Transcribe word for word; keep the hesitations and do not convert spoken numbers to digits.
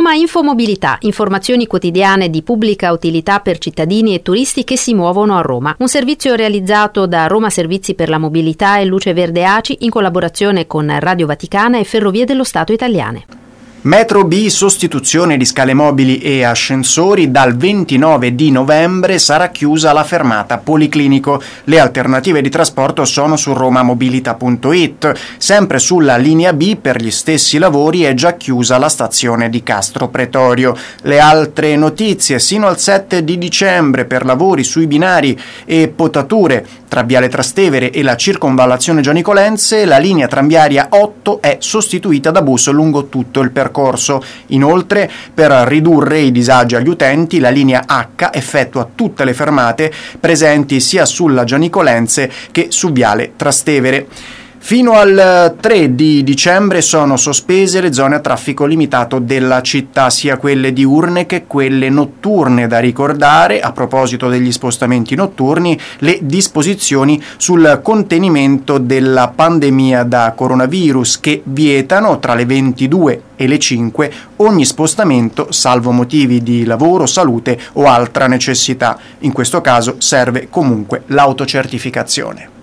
Roma Infomobilità, informazioni quotidiane di pubblica utilità per cittadini e turisti che si muovono a Roma. Un servizio realizzato da Roma Servizi per la Mobilità e Luce Verde A C I in collaborazione con Radio Vaticana e Ferrovie dello Stato Italiane. Metro B, sostituzione di scale mobili e ascensori. Dal ventinove di novembre sarà chiusa la fermata Policlinico. Le alternative di trasporto sono su romamobilità punto it. Sempre sulla linea B, per gli stessi lavori, è già chiusa la stazione di Castro Pretorio. Le altre notizie: sino al sette di dicembre per lavori sui binari e potature tra Viale Trastevere e la circonvallazione Gianicolense, la linea tranviaria otto è sostituita da bus lungo tutto il percorso. Inoltre, per ridurre i disagi agli utenti, la linea H effettua tutte le fermate presenti sia sulla Gianicolense che su Viale Trastevere. Fino al tre di dicembre sono sospese le zone a traffico limitato della città, sia quelle diurne che quelle notturne. Da ricordare, a proposito degli spostamenti notturni, le disposizioni sul contenimento della pandemia da coronavirus, che vietano tra le ventidue e le cinque ogni spostamento salvo motivi di lavoro, salute o altra necessità. In questo caso serve comunque l'autocertificazione.